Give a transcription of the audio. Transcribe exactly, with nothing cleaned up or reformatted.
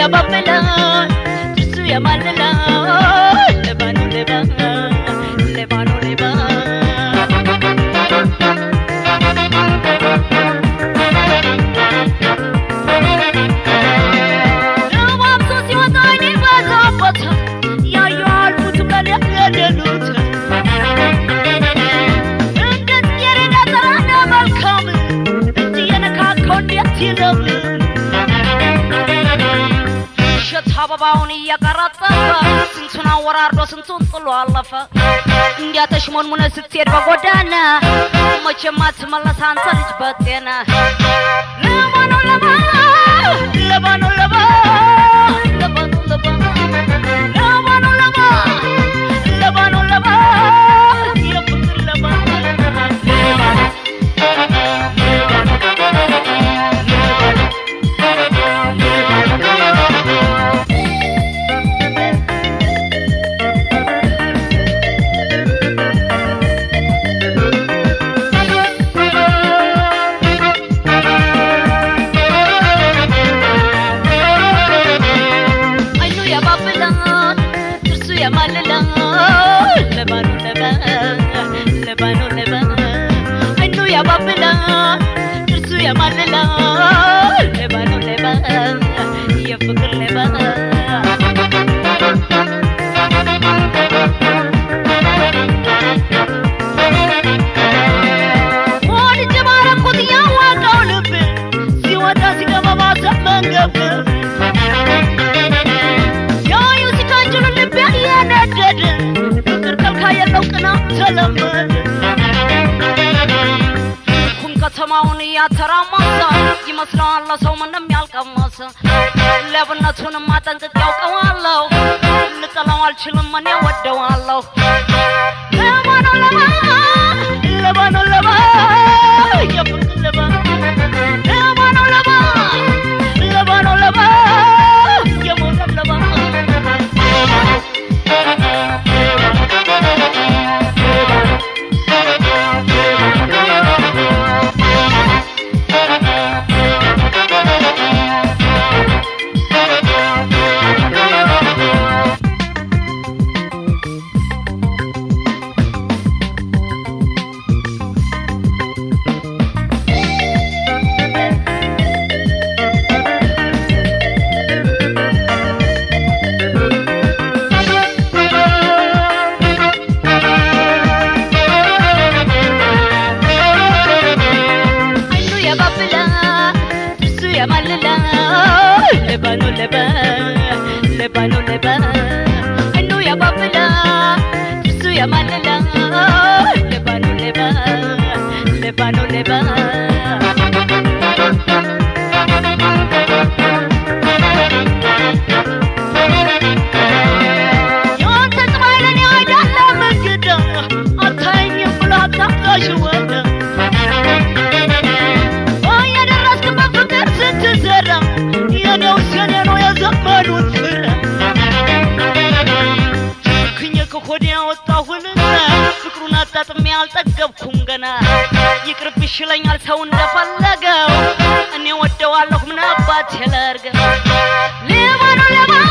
ያባብላል እሱ ያማልላል ለባኑ ለባ ለባኑ ለባ አበባውን ያቀራጠፈ ስንቱን አወራርዶ ስንቱን ጥሎ አለፈ እንዲያ ተሽሞንሙነ ስትሄድ በጎዳና መቼም አትመለስ አንተ ልጅ በጤና ለባኑ ለባ ለባኑ ለባ ለባኑ ለባ ለባኑ ለባ ለባኑ ለባ የፍቅር ለባ ለባኑ ለባ ለባኑ ለባ አይኑ ያባብላል እርሱ ያማልላል ለባኑ ለባ የፍቅር ለባ ወደ ጀማረኩት ያዋጣው ልብ ሲወጣ ሲገባ ማሰመንገብ ያዩ ሲታጅሉ ልብ ያነደደ ካየለው ቅና ተለመደ ሁን ከተማውን ያተራማሳ ይመስላል ለሰው ምንም ያልቀመሰ ለብነቱንም አጠንቅቅ ያውቀዋለሁ ልጠላው አልችልም እኔ ወደዋለሁ ለባኑ ለባ ለባኑ ለባ የፍቅር ለባ ለባኑ ለባ ለባኑ ለባ የሞት ለባ ለባኑ ለባ ለባኑ ለባ አይኑ ያባብላል እሱ ያማልላል ለባኑ ለባ ለባኑ ለባ ያንተ ጥማይለኔ አይደለም እንግዳ አታይኝም ብላ ታቃሽ ወደ ያደረስክበት ፍቅር ስትዘራ የኔው ሲኔ ነው የዘመኑት ፍራ ክኝ ከሆዴ ያወጣሁልና ፍቅሩን አጣጥሜ አልጠገብኩም ገና ይቅርብሽ ይለኛል ሰው እንደፈለገው እኔ ወደዋለሁ ምን አባቴ ላርገ ለባኑ ለባ